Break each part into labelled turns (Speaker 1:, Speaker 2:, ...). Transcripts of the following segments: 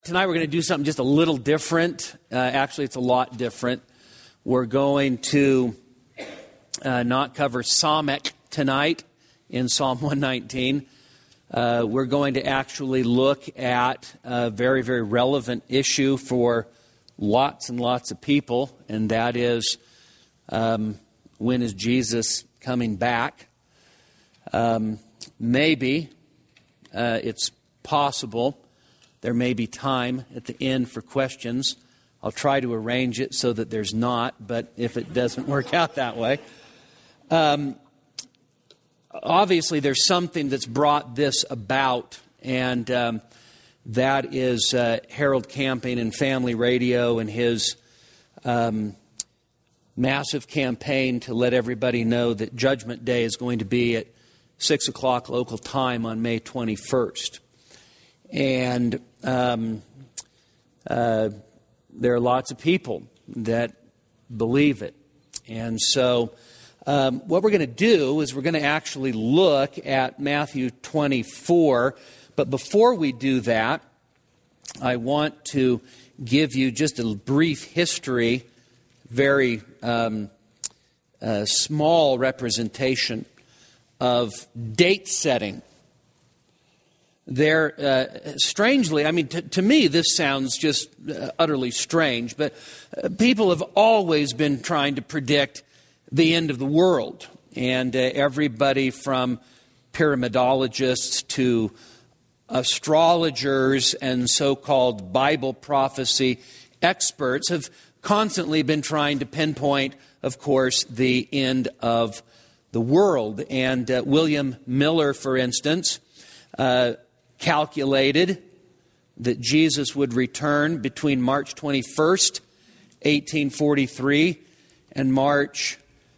Speaker 1: Tonight we're going to do something just a little different. Actually, it's a lot different. We're going to not cover Psalmic tonight in Psalm 119. We're going to actually look at a very, very relevant issue for lots and lots of people, and that is when is Jesus coming back? Maybe it's possible. There may be time at the end for questions. I'll try to arrange it so that there's not, but if it doesn't work out that way. Obviously, there's something that's brought this about, and that is Harold Camping and Family Radio and his massive campaign to let everybody know that Judgment Day is going to be at 6 o'clock local time on May 21st. And there are lots of people that believe it. And so what we're going to do is we're going to actually look at Matthew 24. But before we do that, I want to give you just a brief history, very small representation of date setting. Strangely, I mean, to me, this sounds just utterly strange, but people have always been trying to predict the end of the world. And everybody from pyramidologists to astrologers and so-called Bible prophecy experts have constantly been trying to pinpoint, of course, the end of the world. And William Miller, for instance, calculated that Jesus would return between March 21st, 1843, and March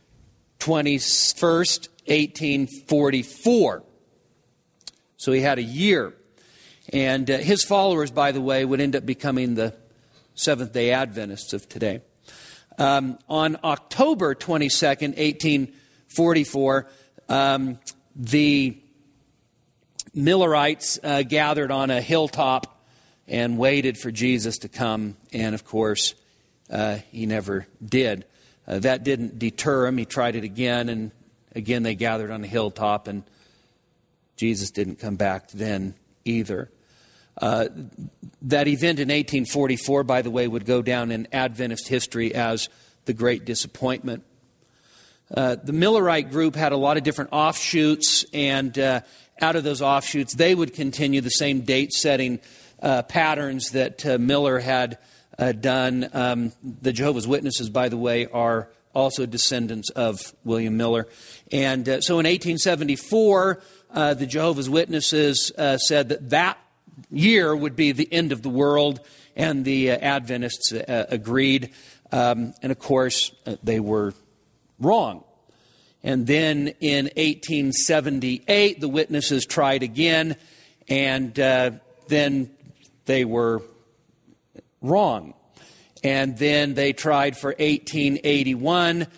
Speaker 1: 21st, 1844. So he had a year. And his followers, by the way, would end up becoming the Seventh-day Adventists of today. On October 22nd, 1844, the Millerites gathered on a hilltop and waited for Jesus to come. And, of course, he never did. That didn't deter him. He tried it again, and again they gathered on a hilltop, and Jesus didn't come back then either. That event in 1844, by the way, would go down in Adventist history as the Great Disappointment. The Millerite group had a lot of different offshoots, and out of those offshoots, they would continue the same date-setting patterns that Miller had done. The Jehovah's Witnesses, by the way, are also descendants of William Miller. And so in 1874, the Jehovah's Witnesses said that year would be the end of the world, and the Adventists agreed. And of course, they were wrong. And then in 1878, the witnesses tried again, and then they were wrong. And then they tried for 1881. In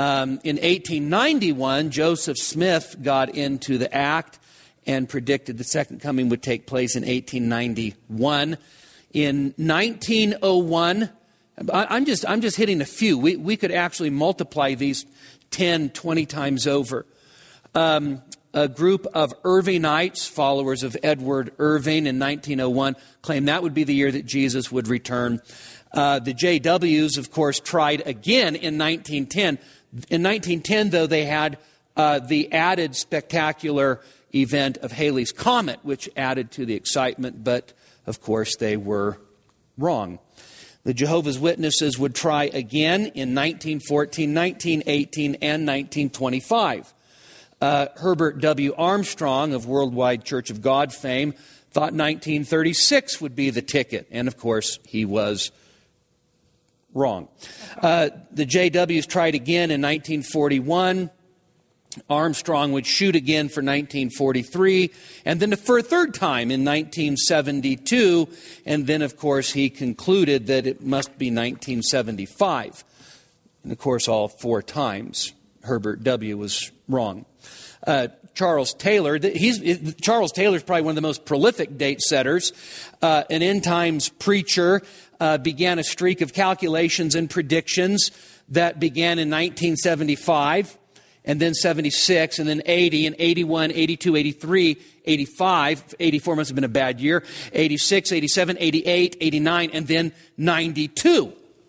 Speaker 1: 1891, Joseph Smith got into the act and predicted the second coming would take place in 1891. In 1901, I'm just hitting a few. We could actually multiply these 10, 20 times over. A group of Irvingites, followers of Edward Irving in 1901, claimed that would be the year that Jesus would return. The JWs, of course, tried again in 1910. In 1910, though, they had the added spectacular event of Halley's Comet, which added to the excitement, but, of course, they were wrong. The Jehovah's Witnesses would try again in 1914, 1918, and 1925. Herbert W. Armstrong of Worldwide Church of God fame thought 1936 would be the ticket. And, of course, he was wrong. The JWs tried again in 1941. Armstrong would shoot again for 1943, and then for a third time in 1972, and then, of course, he concluded that it must be 1975. And, of course, all four times, Herbert W. was wrong. Charles Taylor. Charles Taylor is probably one of the most prolific date setters. An end times preacher, began a streak of calculations and predictions that began in 1975, and then 76, and then 80, and 81, 82, 83, 85. 84 must have been a bad year. 86, 87, 88, 89, and then 92.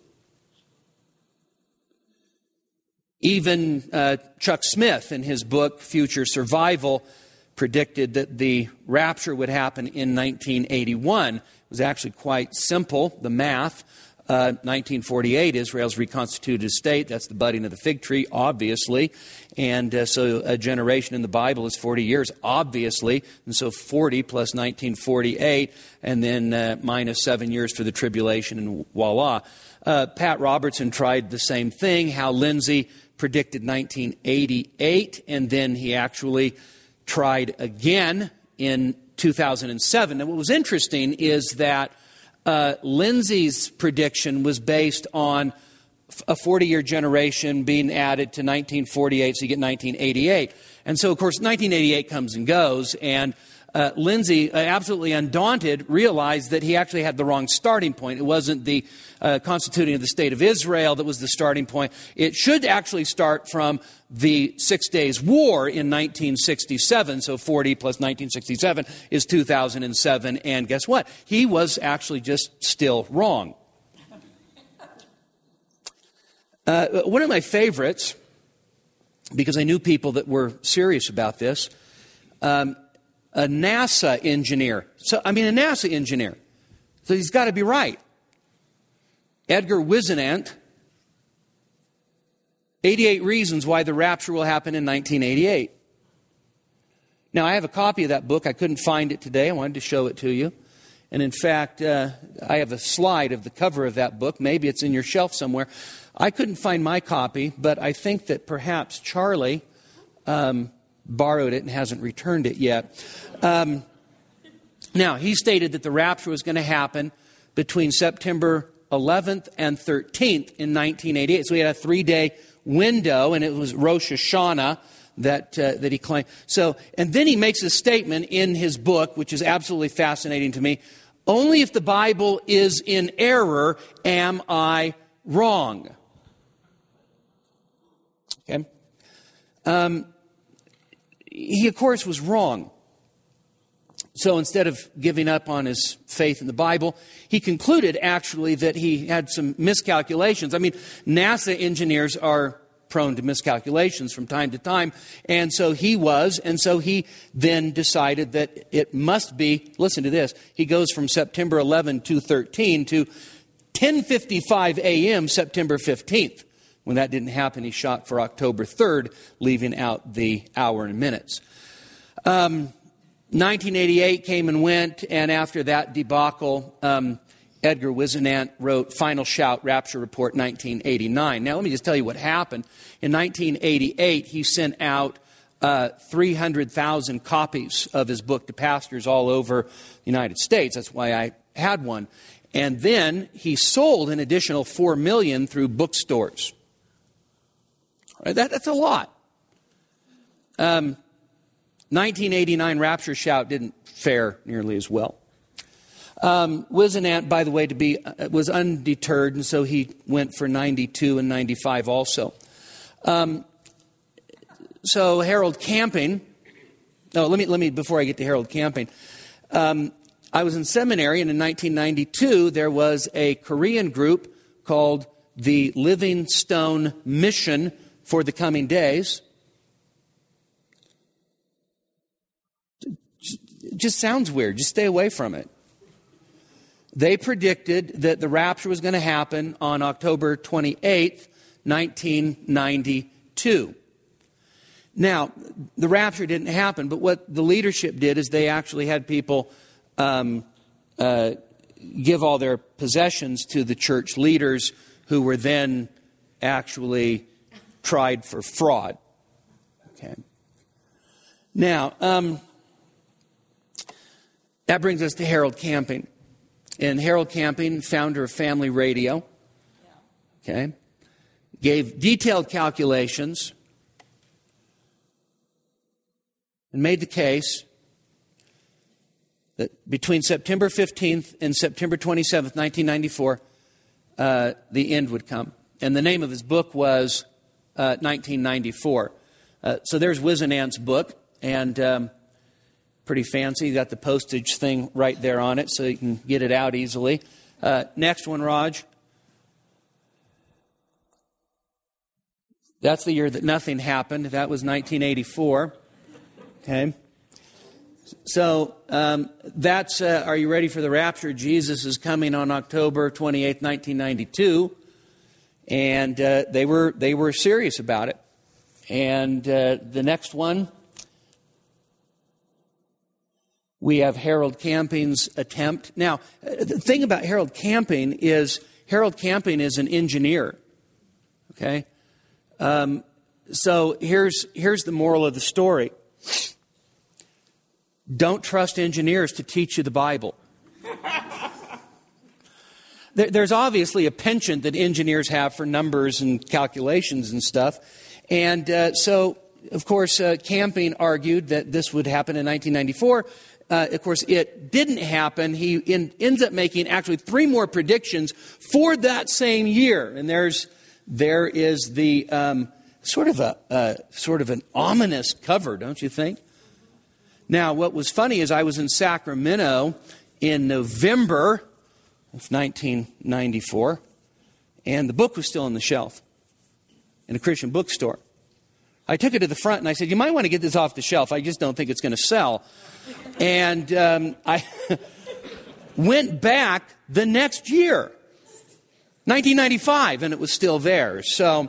Speaker 1: Even Chuck Smith, in his book, Future Survival, predicted that the rapture would happen in 1981. It was actually quite simple, the math. 1948, Israel's reconstituted state. That's the budding of the fig tree, obviously. And so a generation in the Bible is 40 years, obviously. And so 40 plus 1948, and then minus 7 years for the tribulation, and voila. Pat Robertson tried the same thing. Hal Lindsey predicted 1988, and then he actually tried again in 2007. And what was interesting is that Lindsay's prediction was based on a 40-year generation being added to 1948, so you get 1988. And so, of course, 1988 comes and goes, and Lindsay, absolutely undaunted, realized that he actually had the wrong starting point. It wasn't the constituting of the State of Israel that was the starting point. It should actually start from the 6 Days War in 1967. So 40 plus 1967 is 2007. And guess what? He was actually just still wrong. One of my favorites, because I knew people that were serious about this, a NASA engineer. So he's got to be right. Edgar Whisenant, 88 Reasons Why the Rapture Will Happen in 1988. Now, I have a copy of that book. I couldn't find it today. I wanted to show it to you. And in fact, I have a slide of the cover of that book. Maybe it's in your shelf somewhere. I couldn't find my copy, but I think that perhaps Charlie borrowed it and hasn't returned it yet. Now, he stated that the rapture was going to happen between September 11th and 13th in 1988. So he had a 3-day window, and it was Rosh Hashanah that he claimed. So, and then he makes a statement in his book, which is absolutely fascinating to me. Only if the Bible is in error am I wrong. Okay. He, of course, was wrong. So instead of giving up on his faith in the Bible, he concluded actually that he had some miscalculations. I mean, NASA engineers are prone to miscalculations from time to time. And so he then decided that it must be, listen to this, he goes from September 11 to 13 to 10:55 a.m. September 15th. When that didn't happen, he shot for October 3rd, leaving out the hour and minutes. 1988 came and went, and after that debacle, Edgar Whisenant wrote Final Shout, Rapture Report, 1989. Now, let me just tell you what happened. In 1988, he sent out 300,000 copies of his book to pastors all over the United States. That's why I had one. And then he sold an additional 4 million through bookstores. That's a lot. 1989 Rapture Shout didn't fare nearly as well. Whisenant, by the way, was undeterred, and so he went for 92 and 95 also. So Harold Camping. No, let me before I get to Harold Camping. I was in seminary, and in 1992 there was a Korean group called the Living Stone Mission for the Coming Days. It just sounds weird. Just stay away from it. They predicted that the rapture was going to happen on October 28th, 1992. Now, the rapture didn't happen, but what the leadership did is they actually had people give all their possessions to the church leaders, who were then actually tried for fraud. Okay. Now, that brings us to Harold Camping. And Harold Camping, founder of Family Radio, okay, gave detailed calculations and made the case that between September 15th and September 27th, 1994, the end would come. And the name of his book was 1994. So there's Wisenant's book, and pretty fancy. You got the postage thing right there on it, so you can get it out easily. Next one, Raj. That's the year that nothing happened. That was 1984. Okay. So that's, are you ready for the rapture? Jesus is coming on October 28th, 1992. And they were serious about it. And the next one, we have Harold Camping's attempt. Now, the thing about Harold Camping is an engineer. Okay? So here's the moral of the story. Don't trust engineers to teach you the Bible. There's obviously a penchant that engineers have for numbers and calculations and stuff. And so, of course, Camping argued that this would happen in 1994. Of course, it didn't happen. He ends up making actually 3 more predictions for that same year. And there is the sort of an ominous cover, don't you think? Now, what was funny is I was in Sacramento in November of 1994, and the book was still on the shelf in a Christian bookstore. I took it to the front and I said, you might want to get this off the shelf. I just don't think it's going to sell. And I went back the next year, 1995, and it was still there. So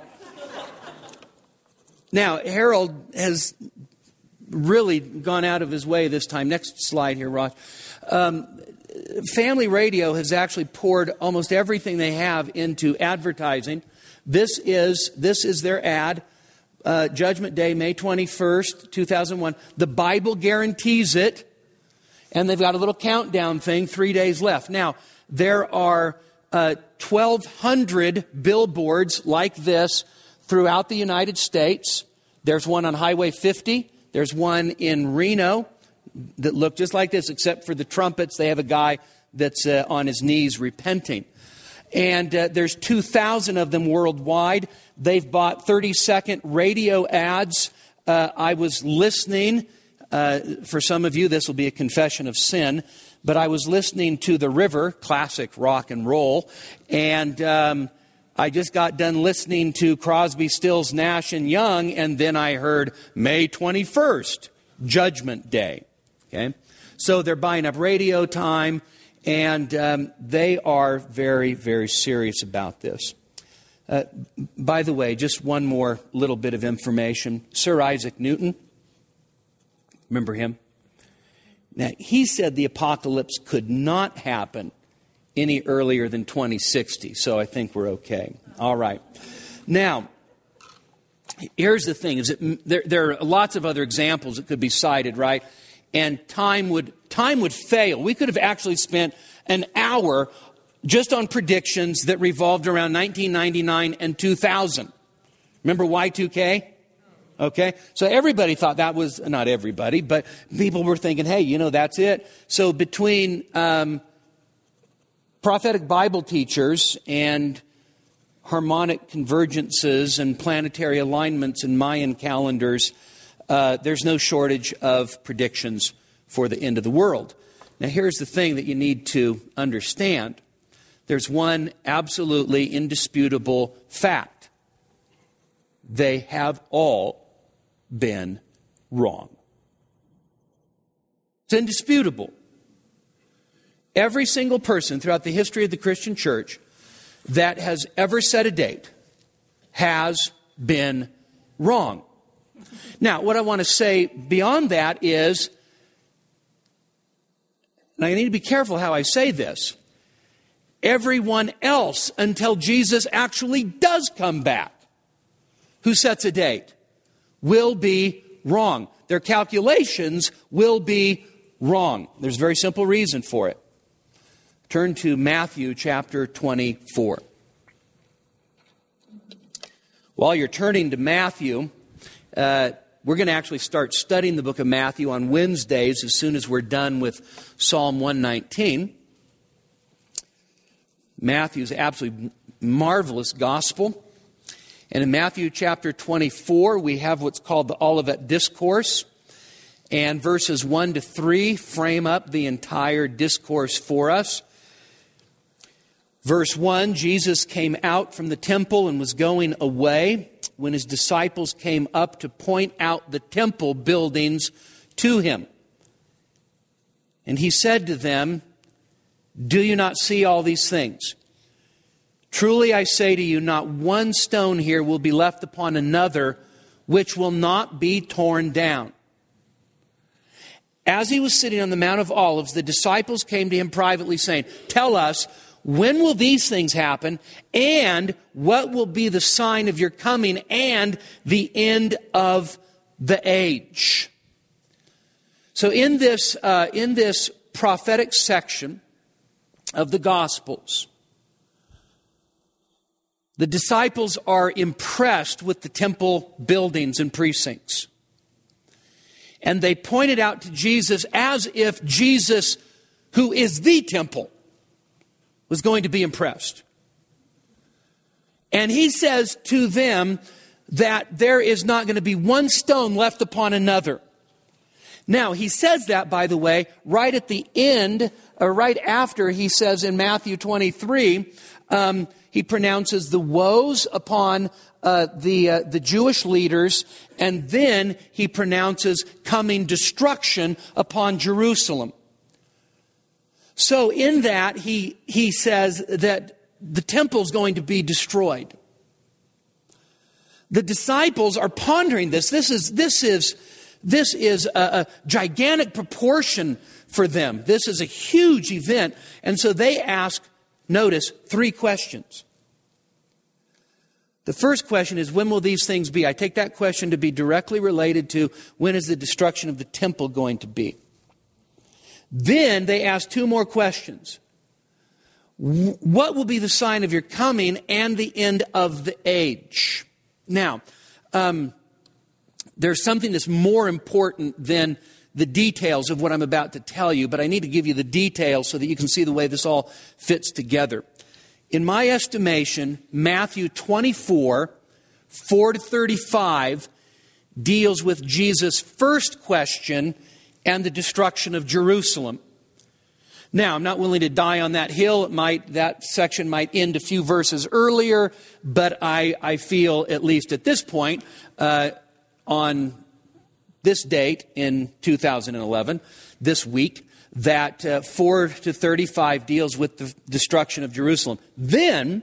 Speaker 1: now Harold has really gone out of his way this time. Next slide here, Ross. Family Radio has actually poured almost everything they have into advertising. This is their ad. Judgment Day, May 21st, 2001. The Bible guarantees it. And they've got a little countdown thing, 3 days left. Now, there are 1,200 billboards like this throughout the United States. There's one on Highway 50. There's one in Reno that look just like this, except for the trumpets. They have a guy that's on his knees repenting. And there's 2,000 of them worldwide. They've bought 30-second radio ads. I was listening. For some of you, this will be a confession of sin. But I was listening to The River, classic rock and roll. And I just got done listening to Crosby, Stills, Nash, and Young. And then I heard May 21st, Judgment Day. Okay, so they're buying up radio time. And they are very, very serious about this. By the way, just one more little bit of information. Sir Isaac Newton, remember him? Now, he said the apocalypse could not happen any earlier than 2060. So I think we're okay. All right. Now, here's the thing. Is that there are lots of other examples that could be cited, right? And time would fail. We could have actually spent an hour just on predictions that revolved around 1999 and 2000. Remember Y2K? Okay. So everybody thought that was, not everybody, but people were thinking, hey, that's it. So between prophetic Bible teachers and harmonic convergences and planetary alignments and Mayan calendars, there's no shortage of predictions for the end of the world. Now, here's the thing that you need to understand. There's one absolutely indisputable fact. They have all been wrong. It's indisputable. Every single person throughout the history of the Christian church that has ever set a date has been wrong. Now, what I want to say beyond that is, and I need to be careful how I say this, everyone else until Jesus actually does come back, who sets a date, will be wrong. Their calculations will be wrong. There's a very simple reason for it. Turn to Matthew chapter 24. While you're turning to Matthew, we're going to actually start studying the book of Matthew on Wednesdays as soon as we're done with Psalm 119. Matthew's absolutely marvelous gospel. And in Matthew chapter 24, we have what's called the Olivet Discourse. And verses 1 to 3 frame up the entire discourse for us. Verse 1, Jesus came out from the temple and was going away when his disciples came up to point out the temple buildings to him. And he said to them, "Do you not see all these things? Truly I say to you, not one stone here will be left upon another, which will not be torn down." As he was sitting on the Mount of Olives, the disciples came to him privately saying, "Tell us, when will these things happen? And what will be the sign of your coming and the end of the age?" So in this prophetic section of the Gospels, the disciples are impressed with the temple buildings and precincts. And they pointed out to Jesus as if Jesus, who is the temple, was going to be impressed. And he says to them that there is not going to be one stone left upon another. Now, he says that, by the way, right at the end, or right after he says in Matthew 23, he pronounces the woes upon the Jewish leaders, and then he pronounces coming destruction upon Jerusalem. So in that, he says that the temple's going to be destroyed. The disciples are pondering this. This is a gigantic proportion for them. This is a huge event. And so they ask, notice, 3 questions. The first question is, when will these things be? I take that question to be directly related to when is the destruction of the temple going to be? Then they ask 2 more questions. What will be the sign of your coming and the end of the age? Now, there's something that's more important than the details of what I'm about to tell you, but I need to give you the details so that you can see the way this all fits together. In my estimation, Matthew 24, 4 to 35, deals with Jesus' first question and the destruction of Jerusalem. Now, I'm not willing to die on that hill. That section might end a few verses earlier, but I feel, at least at this point, on this date in 2011, this week, that 4 to 35 deals with the destruction of Jerusalem. Then,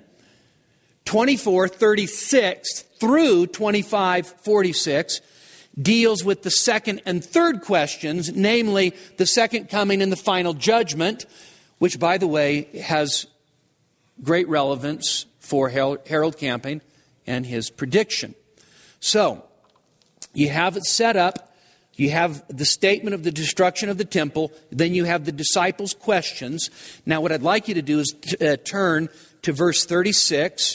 Speaker 1: 24:36 through 25:46 deals with the second and third questions, namely the second coming and the final judgment, which, by the way, has great relevance for Harold Camping and his prediction. So, you have it set up. You have the statement of the destruction of the temple. Then you have the disciples' questions. Now, what I'd like you to do is turn to verse 36.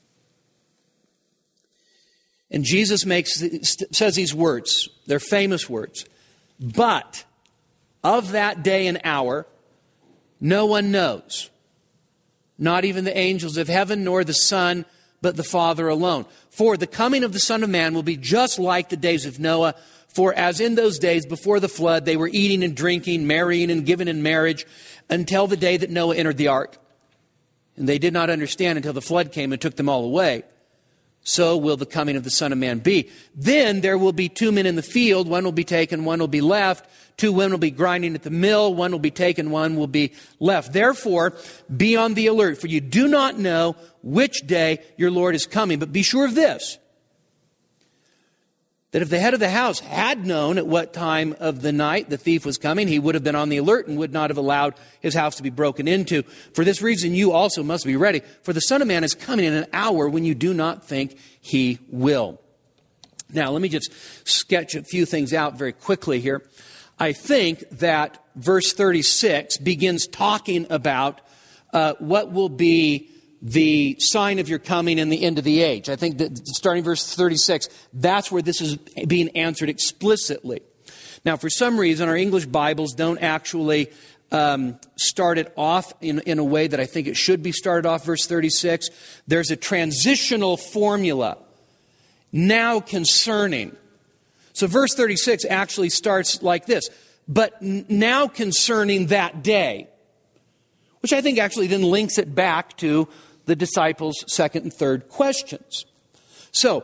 Speaker 1: And Jesus says these words. They're famous words. "But of that day and hour, no one knows. Not even the angels of heaven, nor the Son, but the Father alone. For the coming of the Son of Man will be just like the days of Noah. For as in those days before the flood, they were eating and drinking, marrying and giving in marriage, until the day that Noah entered the ark. And they did not understand until the flood came and took them all away. So will the coming of the Son of Man be. Then there will be 2 men in the field. One will be taken, one will be left. 2 women will be grinding at the mill. One will be taken, one will be left. Therefore, be on the alert, for you do not know which day your Lord is coming. But be sure of this, that if the head of the house had known at what time of the night the thief was coming, he would have been on the alert and would not have allowed his house to be broken into. For this reason, you also must be ready. For the Son of Man is coming in an hour when you do not think he will." Now, let me just sketch a few things out very quickly here. I think that verse 36 begins talking about what will be the sign of your coming and the end of the age. I think that starting verse 36, that's where this is being answered explicitly. Now, for some reason, our English Bibles don't actually start it off in a way that I think it should be started off, verse 36. There's a transitional formula, now concerning. So verse 36 actually starts like this, but now concerning that day, which I think actually then links it back to the disciples' second and third questions. So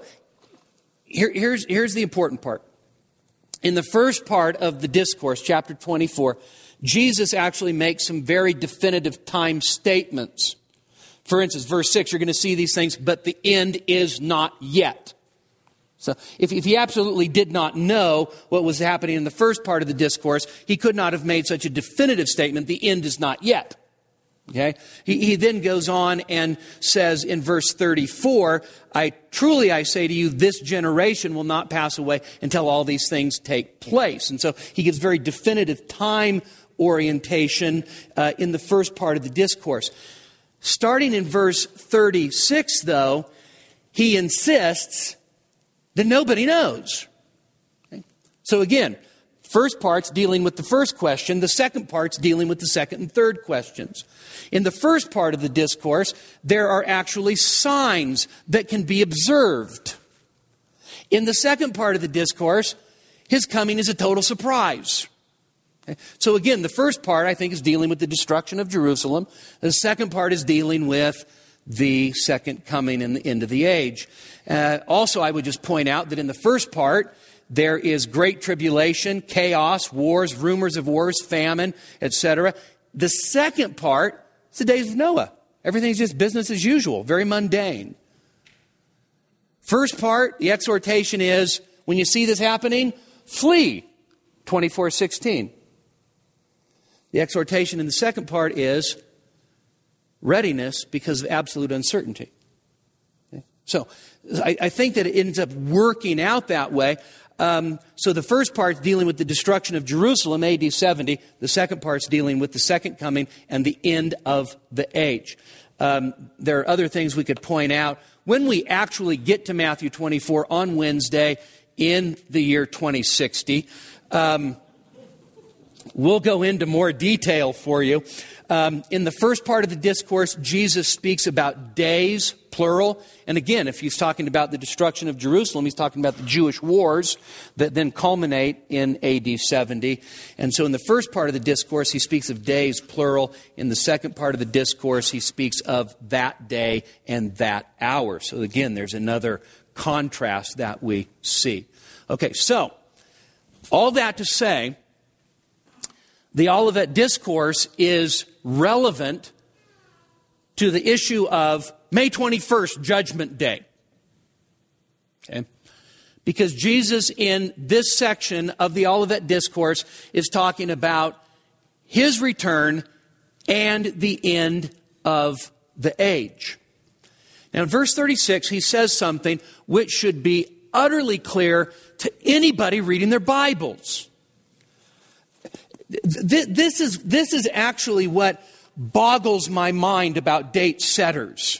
Speaker 1: here's the important part. In the first part of the discourse, chapter 24, Jesus actually makes some very definitive time statements. For instance, verse 6, you're going to see these things, but the end is not yet. So if he absolutely did not know what was happening in the first part of the discourse, he could not have made such a definitive statement, the end is not yet. Okay. He then goes on and says in verse 34, I say to you, this generation will not pass away until all these things take place. And so he gives very definitive time orientation in the first part of the discourse. Starting in verse 36, though, he insists that nobody knows. Okay? So again, first part's dealing with the first question. The second part's dealing with the second and third questions. In the first part of the discourse, there are actually signs that can be observed. In the second part of the discourse, his coming is a total surprise. Okay? So again, the first part, I think, is dealing with the destruction of Jerusalem. The second part is dealing with the second coming and the end of the age. Also, I would just point out that in the first part, there is great tribulation, chaos, wars, rumors of wars, famine, etc. The second part is the days of Noah. Everything's just business as usual, very mundane. First part, the exhortation is, when you see this happening, flee, 24:16. The exhortation in the second part is readiness because of absolute uncertainty. Okay? So I think that it ends up working out that way. So the first part's dealing with the destruction of Jerusalem, AD 70. The second part's dealing with the second coming and the end of the age. There are other things we could point out. When we actually get to Matthew 24 on Wednesday in the year 2060, we'll go into more detail for you. In the first part of the discourse, Jesus speaks about days, plural. And again, if he's talking about the destruction of Jerusalem, he's talking about the Jewish wars that then culminate in AD 70. And so in the first part of the discourse, he speaks of days, plural. In the second part of the discourse, he speaks of that day and that hour. So again, there's another contrast that we see. Okay, so all that to say, the Olivet Discourse is relevant to the issue of May 21st, Judgment Day. Okay? Because Jesus in this section of the Olivet Discourse is talking about his return and the end of the age. Now in verse 36, he says something which should be utterly clear to anybody reading their Bibles. This is actually what boggles my mind about date setters.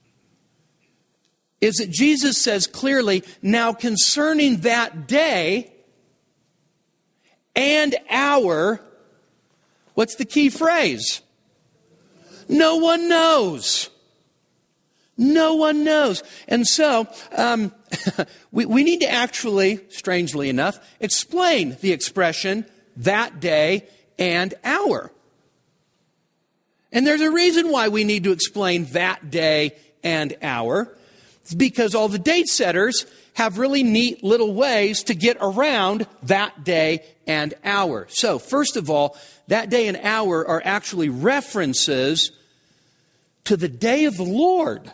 Speaker 1: Is that Jesus says clearly, now concerning that day and hour, what's the key phrase? No one knows. No one knows. And so, we need to actually, strangely enough, explain the expression that day and hour. And there's a reason why we need to explain that day and hour. It's because all the date setters have really neat little ways to get around that day and hour. So, first of all, that day and hour are actually references to the day of the Lord.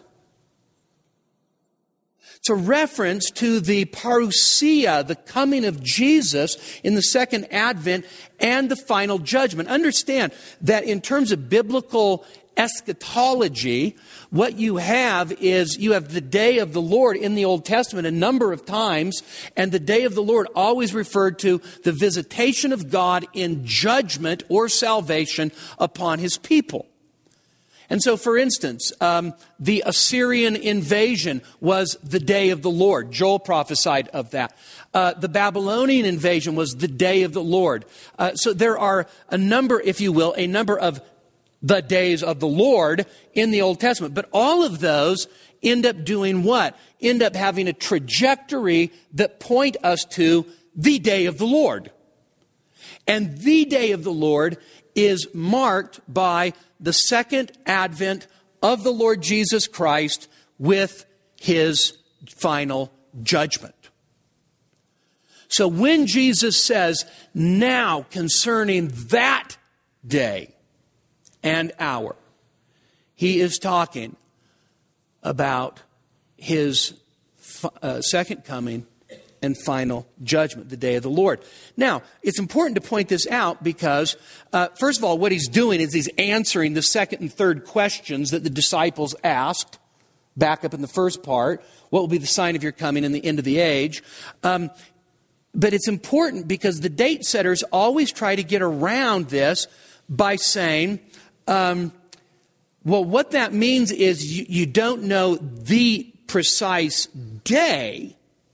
Speaker 1: It's a reference to the parousia, the coming of Jesus in the second advent and the final judgment. Understand that in terms of biblical eschatology, what you have is you have the day of the Lord in the Old Testament a number of times, and the day of the Lord always referred to the visitation of God in judgment or salvation upon his people. And so, for instance, the Assyrian invasion was the day of the Lord. Joel prophesied of that. The Babylonian invasion was the day of the Lord. So there are a number, if you will, a number of the days of the Lord in the Old Testament. But all of those end up doing what? End up having a trajectory that point us to the day of the Lord. And the day of the Lord is marked by the second advent of the Lord Jesus Christ with his final judgment. So when Jesus says, now concerning that day and hour, he is talking about his second coming and final judgment, the day of the Lord. Now, it's important to point this out because, first of all, what he's doing is he's answering the second and third questions that the disciples asked back up in the first part. What will be the sign of your coming and the end of the age? But it's important because the date setters always try to get around this by saying, well, what that means is you don't know the precise day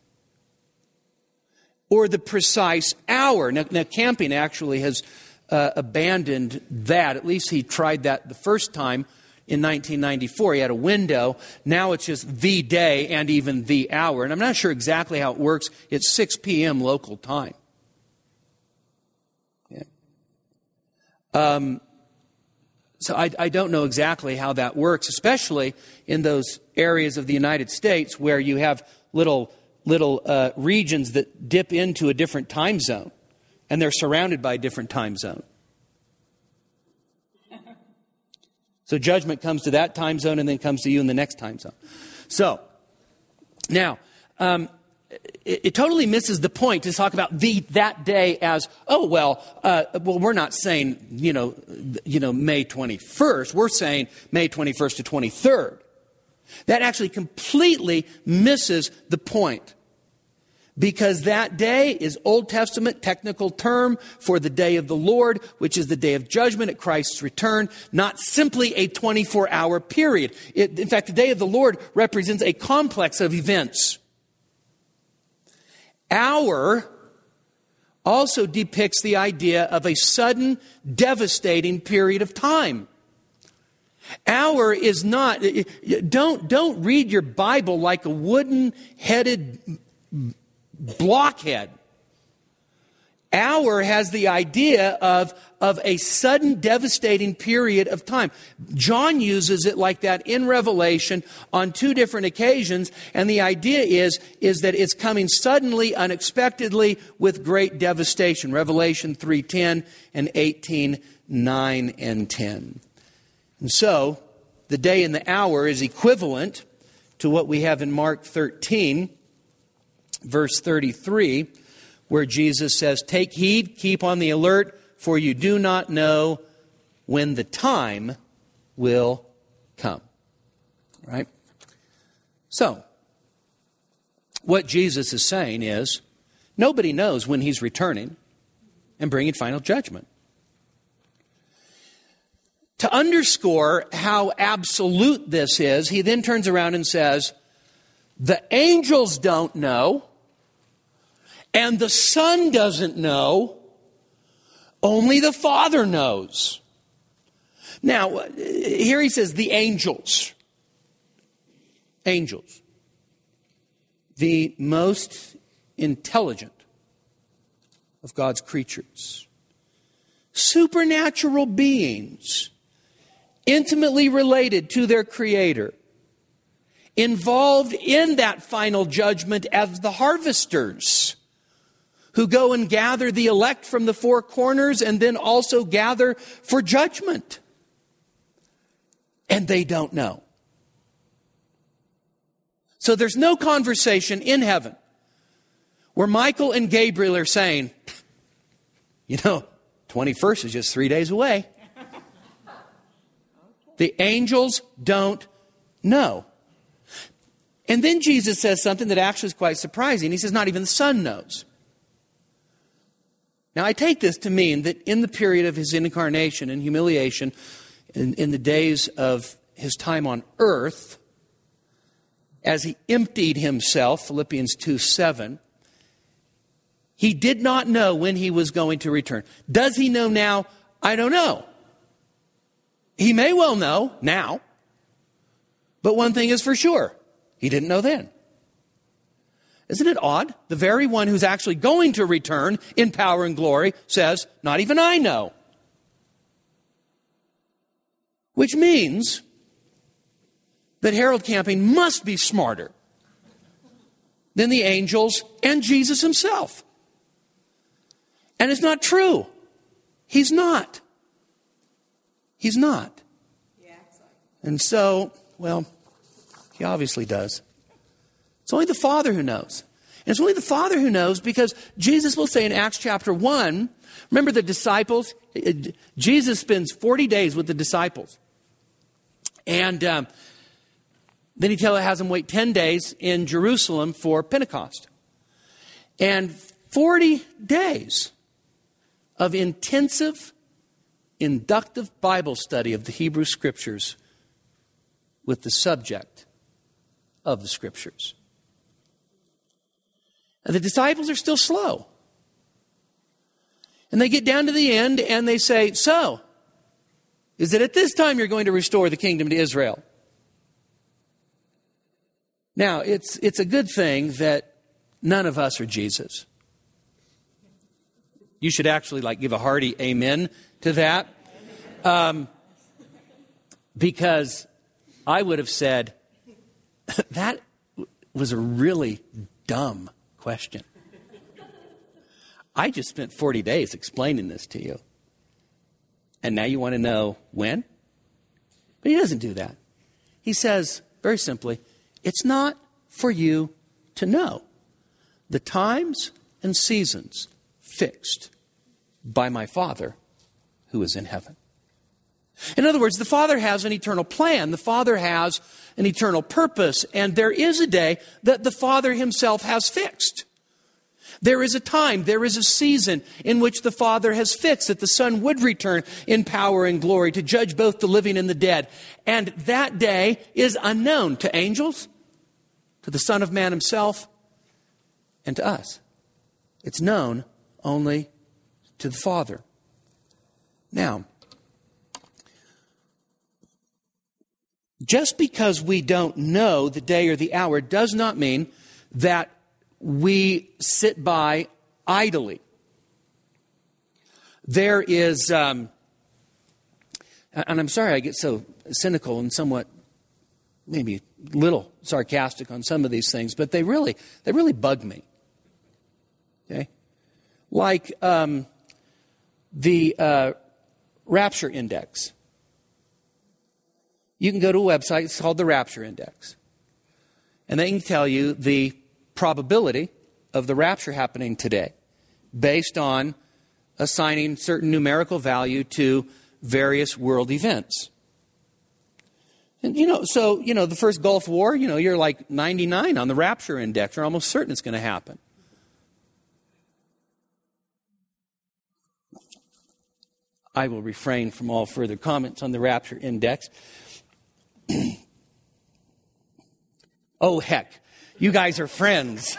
Speaker 1: or the precise hour. Now Camping actually has abandoned that. At least he tried that the first time in 1994. He had a window. Now it's just the day and even the hour. And I'm not sure exactly how it works. It's 6 p.m. local time. Yeah. So I don't know exactly how that works, especially in those areas of the United States where you have little regions that dip into a different time zone, and they're surrounded by a different time zone. So judgment comes to that time zone and then comes to you in the next time zone. So, now, it totally misses the point to talk about that day as, we're not saying, May 21st. We're saying May 21st to 23rd. That actually completely misses the point. Because that day is Old Testament technical term for the day of the Lord, which is the day of judgment at Christ's return, not simply a 24-hour period. In fact, the day of the Lord represents a complex of events. Hour also depicts the idea of a sudden, devastating period of time. Hour is not, don't read your Bible like a wooden-headed blockhead. Hour has the idea of a sudden, devastating period of time. John uses it like that in Revelation on 2 different occasions, and the idea is that it's coming suddenly, unexpectedly, with great devastation. Revelation 3:10 and 18:9 and 10. And so, the day and the hour is equivalent to what we have in Mark 13, verse 33, where Jesus says, "Take heed, keep on the alert, for you do not know when the time will come." Right? So, what Jesus is saying is, nobody knows when he's returning and bringing final judgment. To underscore how absolute this is, he then turns around and says, the angels don't know, and the Son doesn't know, only the Father knows. Now, here he says the angels. Angels. The most intelligent of God's creatures. Supernatural beings, intimately related to their Creator, involved in that final judgment as the harvesters who go and gather the elect from the 4 corners and then also gather for judgment. And they don't know. So there's no conversation in heaven where Michael and Gabriel are saying, 21st is just 3 days away. The angels don't know. And then Jesus says something that actually is quite surprising. He says, not even the Son knows. Now, I take this to mean that in the period of his incarnation and humiliation, in the days of his time on earth, as he emptied himself, Philippians 2:7, he did not know when he was going to return. Does he know now? I don't know. He may well know now. But one thing is for sure, he didn't know then. Isn't it odd? The very one who's actually going to return in power and glory says, not even I know. Which means that Harold Camping must be smarter than the angels and Jesus himself. And it's not true. He's not. He's not. And so, well, he obviously does. It's only the Father who knows. And it's only the Father who knows because Jesus will say in Acts chapter 1, remember the disciples? Jesus spends 40 days with the disciples. And then he has them wait 10 days in Jerusalem for Pentecost. And 40 days of intensive, inductive Bible study of the Hebrew Scriptures with the subject of the Scriptures. And the disciples are still slow. And they get down to the end and they say, so, is it at this time you're going to restore the kingdom to Israel? Now, it's a good thing that none of us are Jesus. You should actually give a hearty amen to that. Because I would have said, that was a really dumb question. I just spent 40 days explaining this to you. And now you want to know when? But he doesn't do that. He says, very simply, it's not for you to know the times and seasons fixed by my Father who is in heaven. In other words, the Father has an eternal plan. The Father has an eternal purpose. And there is a day that the Father himself has fixed. There is a time, there is a season in which the Father has fixed that the Son would return in power and glory to judge both the living and the dead. And that day is unknown to angels, to the Son of Man himself, and to us. It's known only to the Father. Now, just because we don't know the day or the hour does not mean that we sit by idly. There is, and I'm sorry I get so cynical and somewhat maybe a little sarcastic on some of these things, but they really bug me. Okay? Like the Rapture Index. You can go to a website, it's called the Rapture Index. And they can tell you the probability of the rapture happening today based on assigning certain numerical value to various world events. And, the first Gulf War, you're like 99 on the Rapture Index. You're almost certain it's going to happen. I will refrain from all further comments on the Rapture Index. Oh, heck. You guys are friends.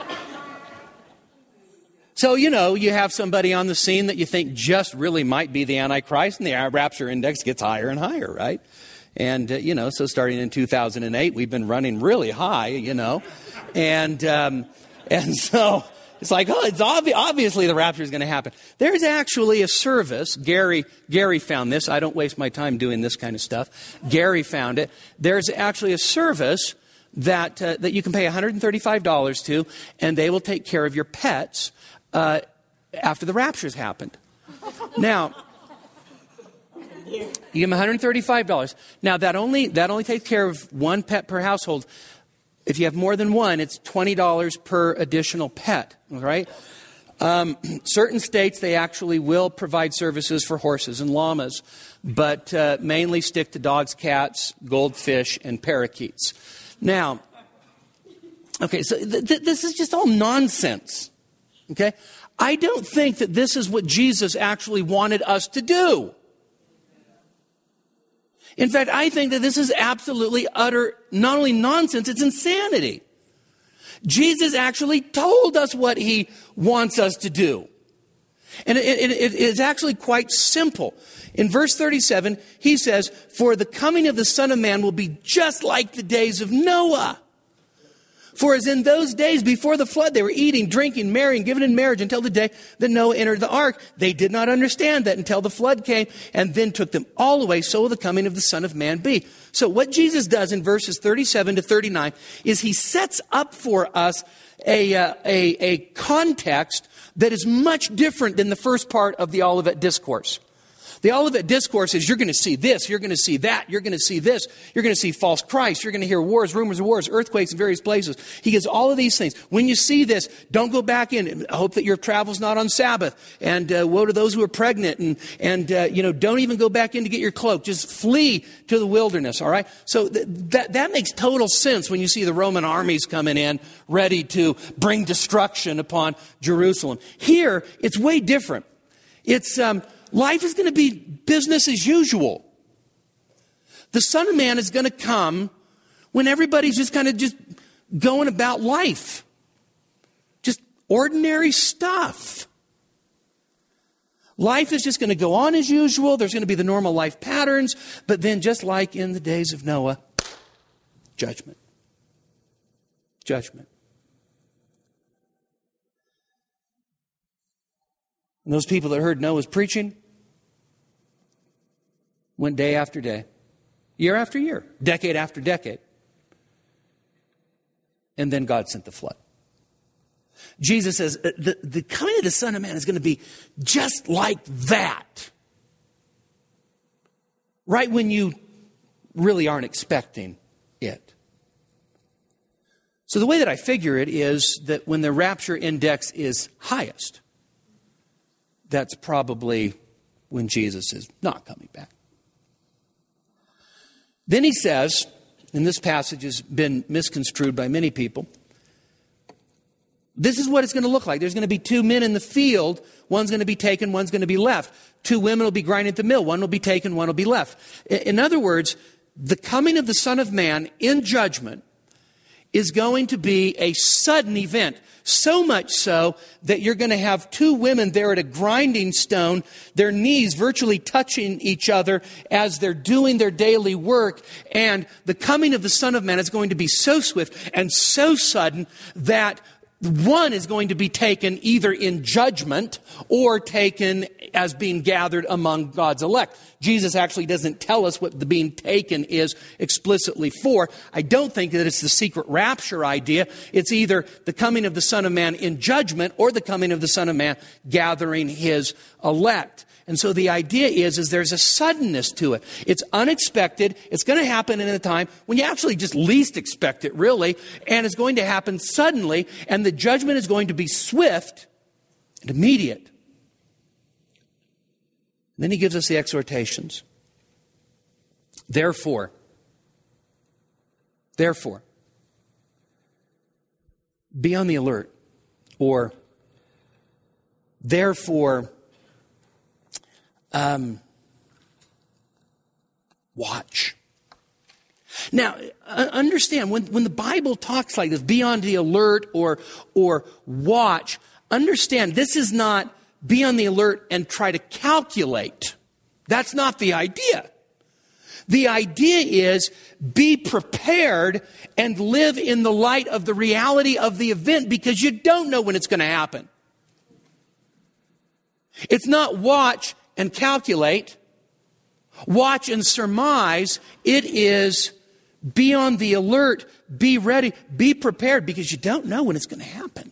Speaker 1: So, you have somebody on the scene that you think just really might be the Antichrist, and the Rapture Index gets higher and higher, right? And, so starting in 2008, we've been running really high, and so it's like, it's obviously the rapture is going to happen. There's actually a service. Gary found this. I don't waste my time doing this kind of stuff. Gary found it. There's actually a service that you can pay $135 to, and they will take care of your pets after the rapture's happened. Now, you give them $135. Now, that only takes care of one pet per household. If you have more than one, it's $20 per additional pet, all right? Certain states, they actually will provide services for horses and llamas, but mainly stick to dogs, cats, goldfish, and parakeets. Now, okay, so this is just all nonsense, okay? I don't think that this is what Jesus actually wanted us to do. In fact, I think that this is absolutely utter, not only nonsense, it's insanity. Jesus actually told us what he wants us to do. And it is actually quite simple. In verse 37, he says, "For the coming of the Son of Man will be just like the days of Noah. For as in those days before the flood, they were eating, drinking, marrying, giving in marriage until the day that Noah entered the ark. They did not understand that until the flood came and then took them all away. So will the coming of the Son of Man be." So what Jesus does in verses 37 to 39 is he sets up for us a context that is much different than the first part of the Olivet Discourse. The Olivet Discourse is you're going to see this, you're going to see that, you're going to see this, you're going to see false Christ, you're going to hear wars, rumors of wars, earthquakes in various places. He gives all of these things. When you see this, don't go back in. Hope that your travel's not on Sabbath. And woe to those who are pregnant. And don't even go back in to get your cloak. Just flee to the wilderness, all right? So that makes total sense when you see the Roman armies coming in ready to bring destruction upon Jerusalem. Here, it's way different. It's life is going to be business as usual. The Son of Man is going to come when everybody's just kind of just going about life. Just ordinary stuff. Life is just going to go on as usual. There's going to be the normal life patterns. But then just like in the days of Noah, judgment. Judgment. And those people that heard Noah's preaching went day after day, year after year, decade after decade. And then God sent the flood. Jesus says the coming of the Son of Man is going to be just like that. Right when you really aren't expecting it. So the way that I figure it is that when the rapture index is highest, that's probably when Jesus is not coming back. Then he says, and this passage has been misconstrued by many people, this is what it's going to look like. There's going to be two men in the field. One's going to be taken, one's going to be left. Two women will be grinding at the mill. One will be taken, one will be left. In other words, the coming of the Son of Man in judgment is going to be a sudden event. So much so that you're going to have two women there at a grinding stone, their knees virtually touching each other as they're doing their daily work. And the coming of the Son of Man is going to be so swift and so sudden that one is going to be taken either in judgment or taken as being gathered among God's elect. Jesus actually doesn't tell us what the being taken is explicitly for. I don't think that it's the secret rapture idea. It's either the coming of the Son of Man in judgment or the coming of the Son of Man gathering his elect. And so the idea is there's a suddenness to it. It's unexpected. It's going to happen in a time when you actually just least expect it, really. And it's going to happen suddenly. And the judgment is going to be swift and immediate. And then he gives us the exhortations. Therefore, be on the alert. Or, therefore, watch. Now, understand, when the Bible talks like this, be on the alert or watch, understand this is not be on the alert and try to calculate. That's not the idea. The idea is be prepared and live in the light of the reality of the event because you don't know when it's going to happen. It's not watch and calculate, watch and surmise. It is be on the alert, be ready, be prepared because you don't know when it's going to happen.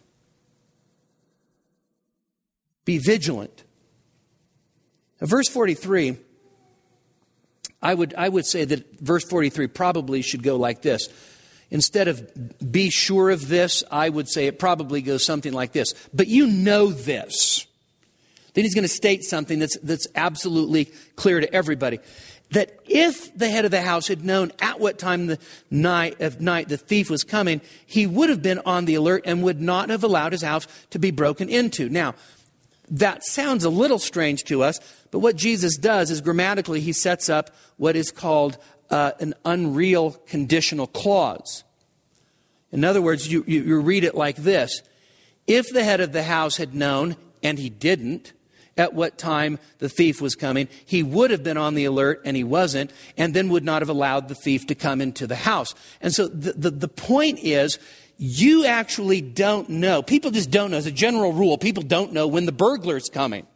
Speaker 1: Be vigilant. Now, verse 43, I would say that verse 43 probably should go like this. Instead of be sure of this, I would say it probably goes something like this. But you know this. Then he's going to state something that's absolutely clear to everybody. That if the head of the house had known at what time of night the thief was coming, he would have been on the alert and would not have allowed his house to be broken into. Now, that sounds a little strange to us, but what Jesus does is grammatically he sets up what is called an unreal conditional clause. In other words, you read it like this. If the head of the house had known, and he didn't, at what time the thief was coming, he would have been on the alert, and he wasn't, and then would not have allowed the thief to come into the house. And so the point is, you actually don't know. People just don't know. As a general rule, people don't know when the burglar's coming.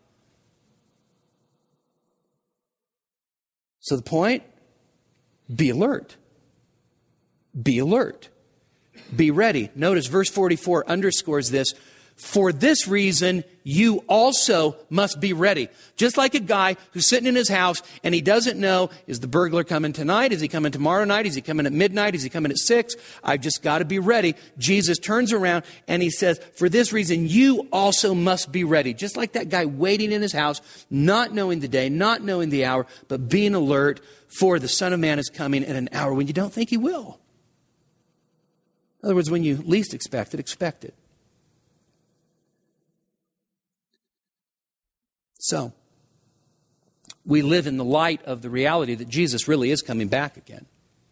Speaker 1: So the point, be alert. Be alert. Be ready. Notice verse 44 underscores this. For this reason, you also must be ready. Just like a guy who's sitting in his house and he doesn't know, is the burglar coming tonight? Is he coming tomorrow night? Is he coming at midnight? Is he coming at 6? I've just got to be ready. Jesus turns around and he says, for this reason, you also must be ready. Just like that guy waiting in his house, not knowing the day, not knowing the hour, but being alert, for the Son of Man is coming at an hour when you don't think he will. In other words, when you least expect it, expect it. So, we live in the light of the reality that Jesus really is coming back again.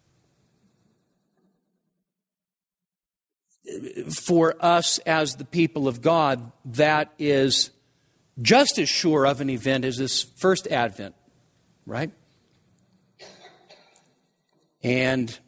Speaker 1: For us as the people of God, that is just as sure of an event as this first Advent, right? And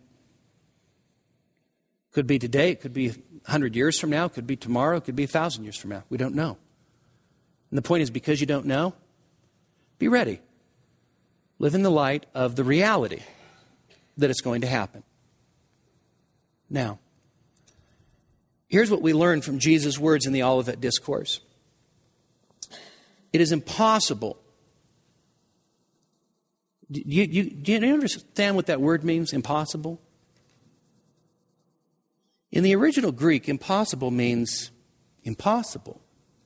Speaker 1: could be today, it could be 100 years from now, it could be tomorrow, it could be 1,000 years from now. We don't know. And the point is, because you don't know, be ready. Live in the light of the reality that it's going to happen. Now, here's what we learn from Jesus' words in the Olivet Discourse. It is impossible. Do you understand what that word means, impossible? In the original Greek, impossible means impossible.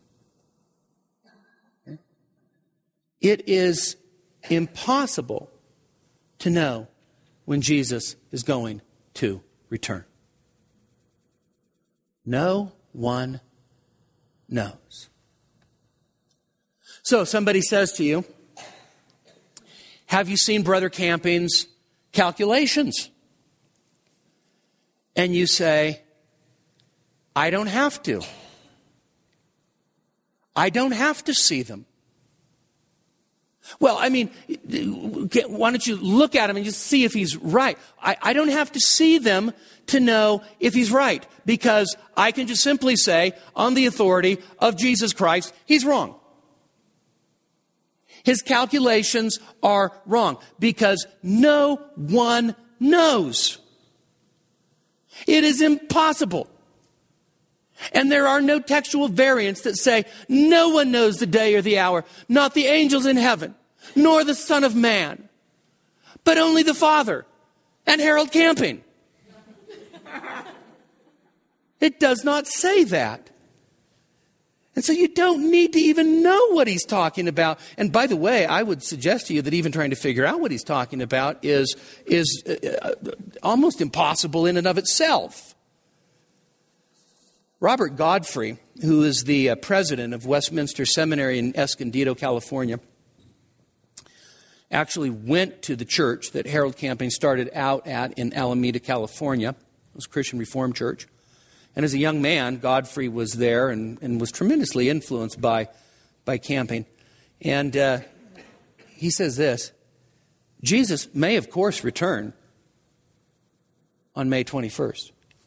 Speaker 1: It is impossible to know when Jesus is going to return. No one knows. So somebody says to you, have you seen Brother Camping's calculations? And you say, I don't have to. I don't have to see them. Well, I mean, why don't you look at him and just see if he's right? I don't have to see them to know if he's right, because I can just simply say, on the authority of Jesus Christ, he's wrong. His calculations are wrong, because no one knows. It is impossible. And there are no textual variants that say, no one knows the day or the hour, not the angels in heaven, nor the Son of Man, but only the Father and Harold Camping. It does not say that. And so you don't need to even know what he's talking about. And by the way, I would suggest to you that even trying to figure out what he's talking about is almost impossible in and of itself. Robert Godfrey, who is the president of Westminster Seminary in Escondido, California, actually went to the church that Harold Camping started out at in Alameda, California. It was a Christian Reformed church. And as a young man, Godfrey was there and was tremendously influenced by Camping. And he says this, Jesus may, of course, return on May 21st.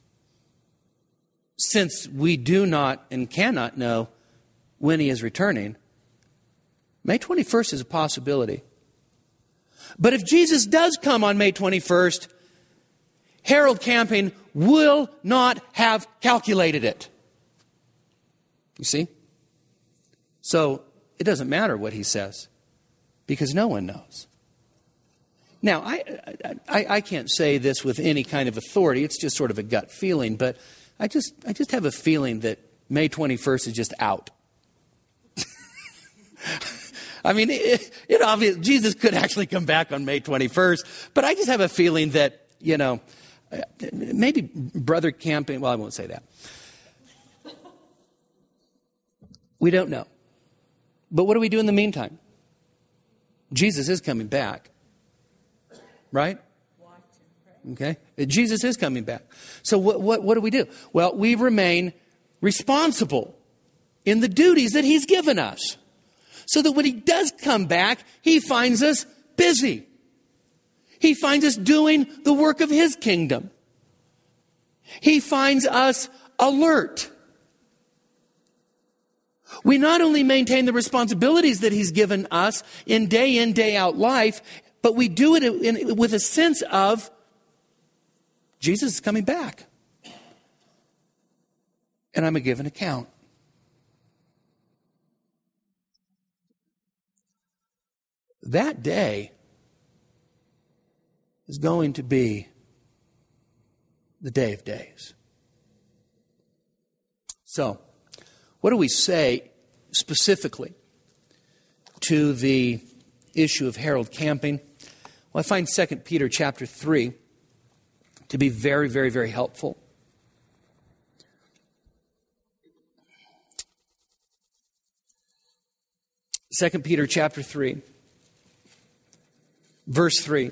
Speaker 1: Since we do not and cannot know when he is returning, May 21st is a possibility. But if Jesus does come on May 21st, Harold Camping will not have calculated it. You see? So it doesn't matter what he says, because no one knows. Now, I can't say this with any kind of authority. It's just sort of a gut feeling, but I just have a feeling that May 21st is just out. I mean, it obvious Jesus could actually come back on May 21st, but I just have a feeling that, maybe Brother Camping, well, I won't say that. We don't know. But what do we do in the meantime? Jesus is coming back. Right? Okay? Jesus is coming back. So what do we do? Well, we remain responsible in the duties that He's given us. So that when He does come back, He finds us busy. He finds us doing the work of His kingdom. He finds us alert. We not only maintain the responsibilities that He's given us in, day out life, but we do it with a sense of Jesus is coming back. And I'm going to give an account. That day is going to be the day of days. So, what do we say specifically to the issue of Harold Camping? Well, I find 2 Peter chapter 3 to be very, very, very helpful. Second Peter chapter 3, verse 3.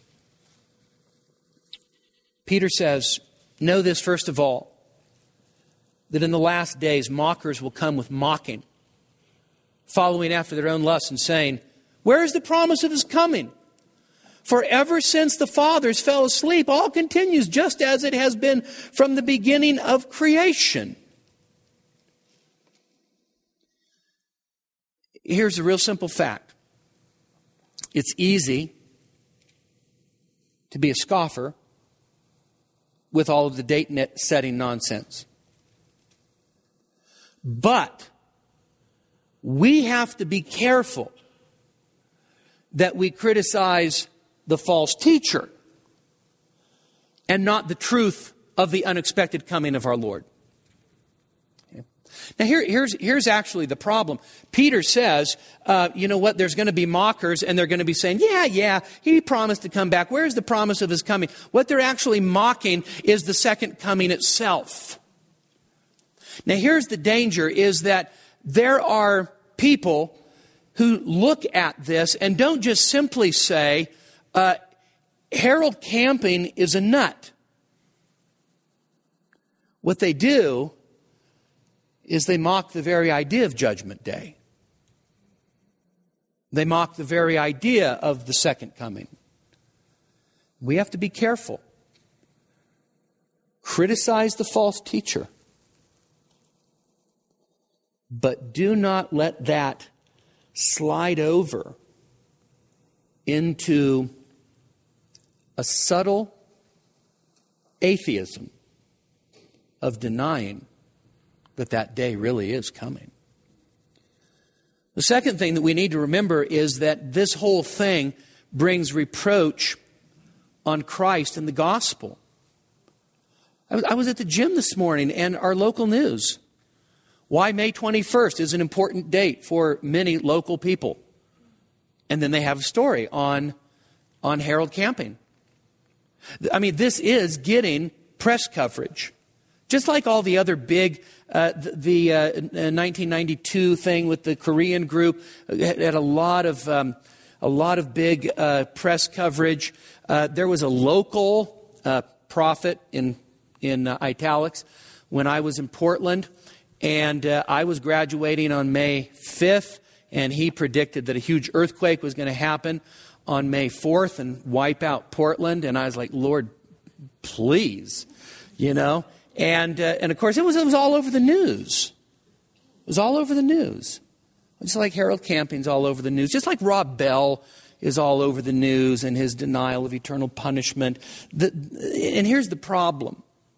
Speaker 1: Peter says, "Know this first of all, that in the last days mockers will come with mocking, following after their own lusts and saying, 'Where is the promise of His coming?' For ever since the fathers fell asleep, all continues just as it has been from the beginning of creation." Here's a real simple fact. It's easy to be a scoffer with all of the date setting nonsense. But we have to be careful that we criticize the false teacher and not the truth of the unexpected coming of our Lord. Okay. Now here's actually the problem. Peter says, you know what, there's going to be mockers and they're going to be saying, yeah, He promised to come back. Where's the promise of His coming? What they're actually mocking is the second coming itself. Now here's the danger, is that there are people who look at this and don't just simply say, Harold Camping is a nut. What they do is they mock the very idea of Judgment Day. They mock the very idea of the second coming. We have to be careful. Criticize the false teacher. But do not let that slide over into a subtle atheism of denying that day really is coming. The second thing that we need to remember is that this whole thing brings reproach on Christ and the gospel. I was at the gym this morning, and our local news, why May 21st is an important date for many local people. And then they have a story on Harold Camping. I mean, this is getting press coverage. Just like all the other big, the 1992 thing with the Korean group had a lot of big press coverage. There was a local prophet in italics when I was in Portland, and I was graduating on May 5th, and he predicted that a huge earthquake was going to happen on May 4th and wipe out Portland. And I was like, Lord, please, you know. And of course, it was all over the news. It was all over the news. Just like Harold Camping's all over the news. Just like Rob Bell is all over the news and his denial of eternal punishment. And here's the problem.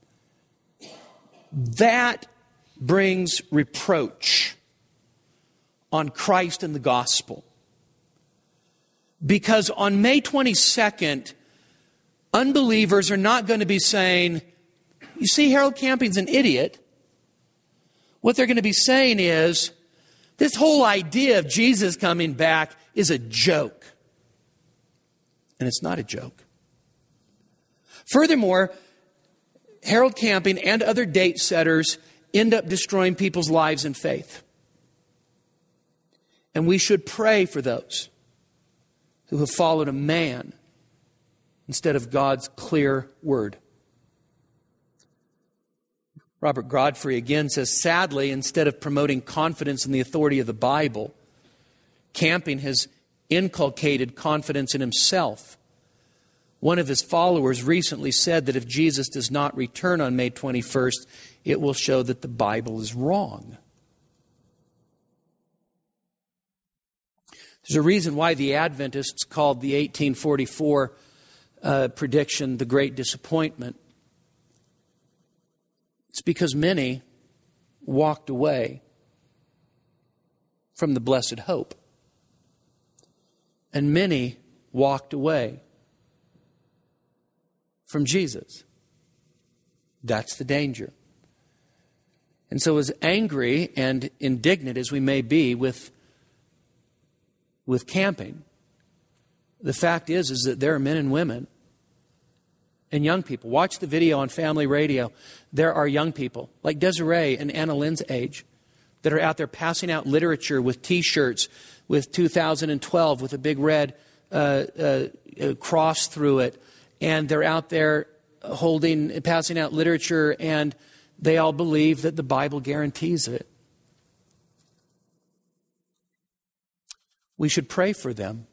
Speaker 1: That brings reproach on Christ and the gospel. Because on May 22nd, unbelievers are not going to be saying, you see, Harold Camping's an idiot. What they're going to be saying is, this whole idea of Jesus coming back is a joke. And it's not a joke. Furthermore, Harold Camping and other date setters end up destroying people's lives and faith. And we should pray for those who have followed a man instead of God's clear word. Robert Godfrey again says, sadly, instead of promoting confidence in the authority of the Bible, Camping has inculcated confidence in himself. One of his followers recently said that if Jesus does not return on May 21st, it will show that the Bible is wrong. There's a reason why the Adventists called the 1844 prediction the Great Disappointment. It's because many walked away from the blessed hope. And many walked away from Jesus. That's the danger. And so as angry and indignant as we may be with Camping, the fact is that there are men and women and young people. Watch the video on Family Radio. There are young people like Desiree and Anna Lynn's age that are out there passing out literature with T-shirts with 2012 with a big red cross through it. And they're out there passing out literature, and they all believe that the Bible guarantees it. We should pray for them.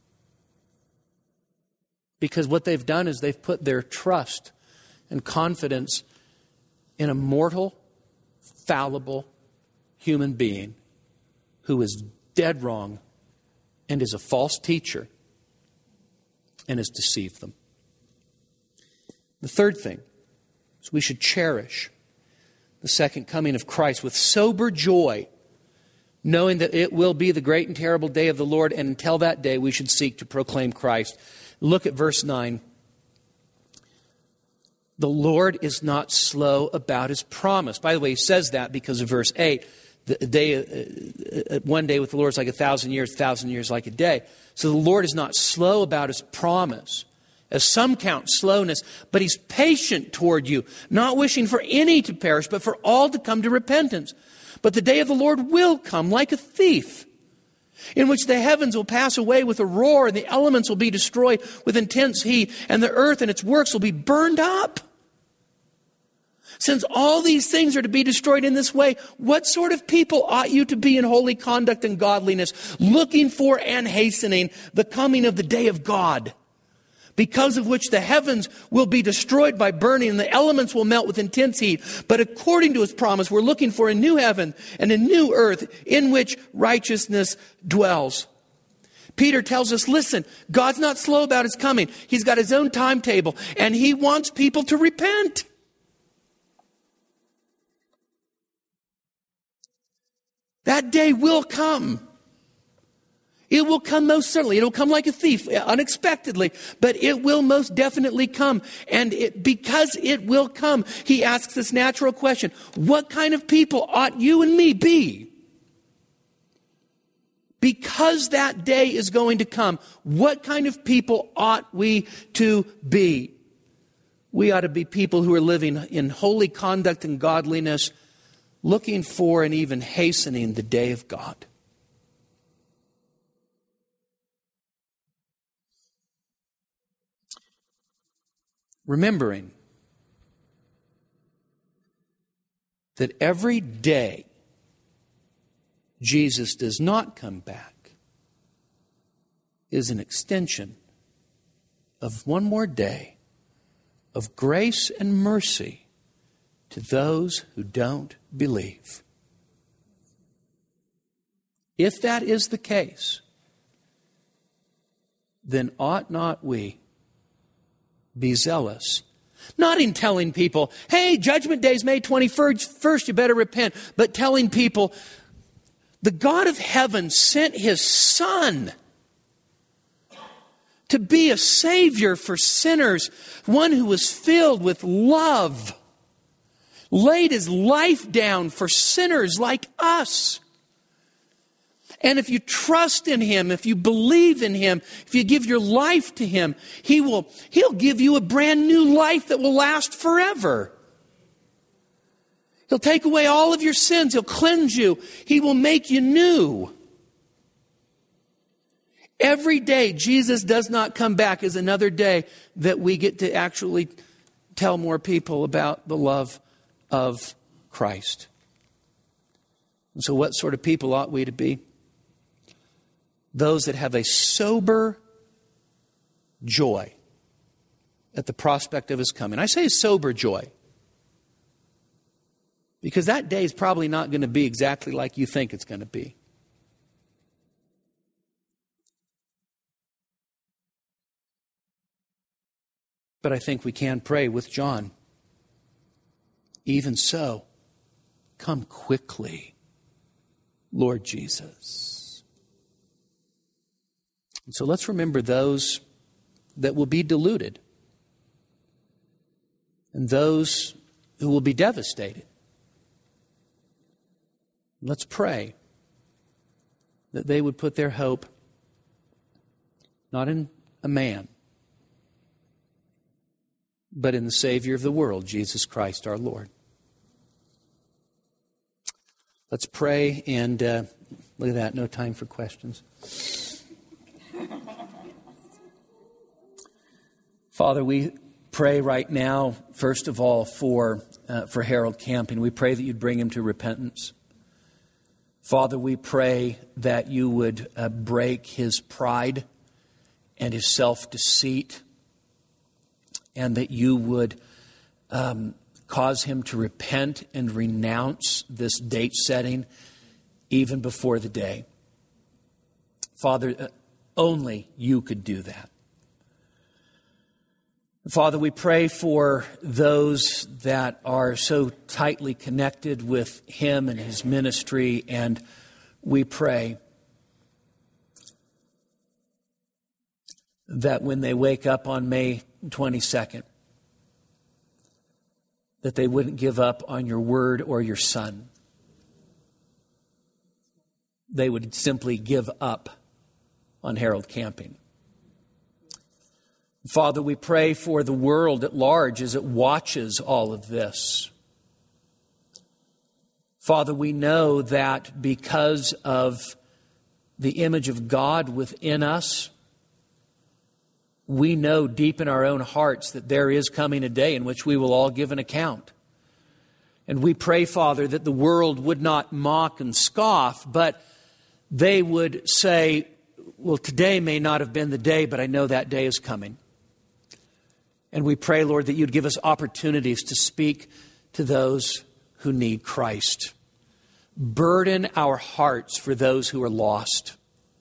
Speaker 1: Because what they've done is they've put their trust and confidence in a mortal, fallible human being who is dead wrong and is a false teacher and has deceived them. The third thing is we should cherish the second coming of Christ with sober joy, knowing that it will be the great and terrible day of the Lord, and until that day we should seek to proclaim Christ. Look at verse 9. The Lord is not slow about his promise. By the way, he says that because of verse 8. One day with the Lord is like 1,000 years, 1,000 years like a day. So the Lord is not slow about his promise, as some count slowness, but he's patient toward you, not wishing for any to perish, but for all to come to repentance. But the day of the Lord will come like a thief, in which the heavens will pass away with a roar, and the elements will be destroyed with intense heat, and the earth and its works will be burned up. Since all these things are to be destroyed in this way, what sort of people ought you to be in holy conduct and godliness, looking for and hastening the coming of the day of God, because of which the heavens will be destroyed by burning and the elements will melt with intense heat. But according to his promise, we're looking for a new heaven and a new earth in which righteousness dwells. Peter tells us, listen, God's not slow about his coming. He's got his own timetable, and he wants people to repent. That day will come. It will come most certainly. It will come like a thief, unexpectedly, but it will most definitely come. And because it will come, he asks this natural question: what kind of people ought you and me be? Because that day is going to come, what kind of people ought we to be? We ought to be people who are living in holy conduct and godliness, looking for and even hastening the day of God. Remembering that every day Jesus does not come back is an extension of one more day of grace and mercy to those who don't believe. If that is the case, then ought not we be zealous, not in telling people, hey, Judgment Day is May 21st, you better repent, but telling people, the God of heaven sent his Son to be a Savior for sinners, one who was filled with love, laid his life down for sinners like us. And if you trust in him, if you believe in him, if you give your life to him, he'll give you a brand new life that will last forever. He'll take away all of your sins. He'll cleanse you. He will make you new. Every day Jesus does not come back is another day that we get to actually tell more people about the love of Christ. And so what sort of people ought we to be? Those that have a sober joy at the prospect of His coming. I say sober joy because that day is probably not going to be exactly like you think it's going to be. But I think we can pray with John. Even so, come quickly, Lord Jesus. And so let's remember those that will be deluded and those who will be devastated. Let's pray that they would put their hope not in a man, but in the Savior of the world, Jesus Christ our Lord. Let's pray, and look at that, no time for questions. Father, we pray right now, first of all, for Harold Camping. We pray that you'd bring him to repentance. Father, we pray that you would break his pride and his self-deceit, and that you would cause him to repent and renounce this date setting even before the day. Father, only you could do that. Father, we pray for those that are so tightly connected with him and his ministry, and we pray that when they wake up on May 22nd, that they wouldn't give up on your word or your son. They would simply give up on Harold Camping. Father, we pray for the world at large as it watches all of this. Father, we know that because of the image of God within us, we know deep in our own hearts that there is coming a day in which we will all give an account. And we pray, Father, that the world would not mock and scoff, but they would say, well, today may not have been the day, but I know that day is coming. And we pray, Lord, that you'd give us opportunities to speak to those who need Christ. Burden our hearts for those who are lost.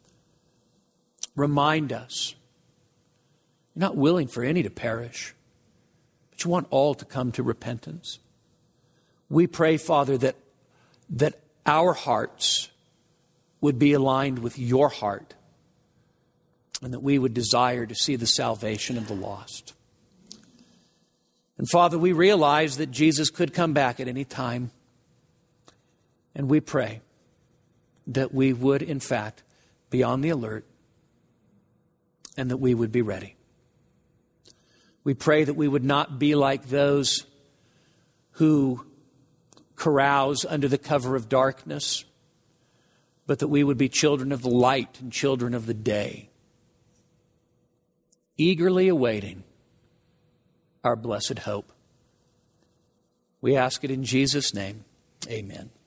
Speaker 1: Remind us, you're not willing for any to perish, but you want all to come to repentance. We pray, Father, that our hearts would be aligned with your heart, and that we would desire to see the salvation of the lost. And Father, we realize that Jesus could come back at any time. And we pray that we would, in fact, be on the alert and that we would be ready. We pray that we would not be like those who carouse under the cover of darkness, but that we would be children of the light and children of the day, eagerly awaiting our blessed hope. We ask it in Jesus' name. Amen.